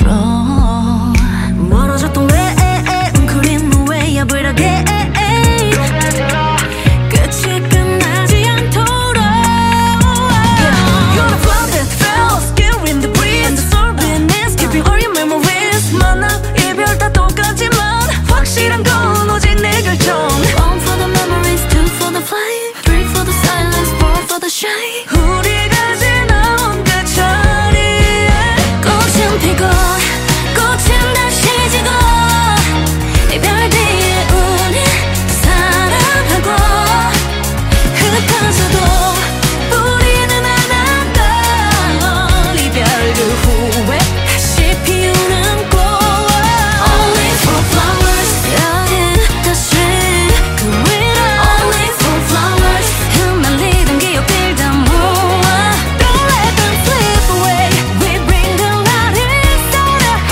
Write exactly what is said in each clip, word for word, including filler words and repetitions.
flow. 멀어졌던 왜 웅크린 너의 야불하게 끝이 끝나지 않도록. You're the flow that feels skill in the breeze and the soul beneath keeping all your memories. 만나 이별 다 똑같지만 확실한 건 오직 내 결정. One for the memories, two for the flight, three for the silence, four for the shine. 우리가 지나온 그 자리에 꽃은 피고 꽃은 다시 지고 이별 뒤에 우린 사랑하고 흩어져도 우리는 하나다. 이별 그 후에 다시 피우는 꽃. Only for flowers out in the street 그 위로 Only for flowers 흩날리던 기억들 다 모아 Don't let them slip away. We bring the light inside our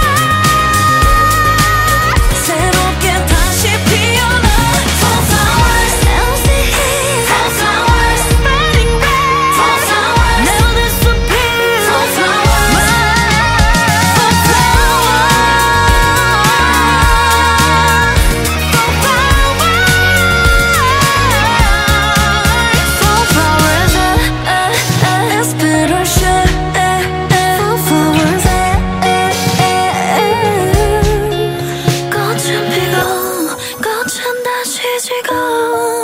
heart. 새롭게 다시 피어나 For flowers L C E For flowers Spreading red For flowers Never disappear For flowers For flowers For flowers Inspiration For flowers 꽃은 피고 꽃은 다시 지고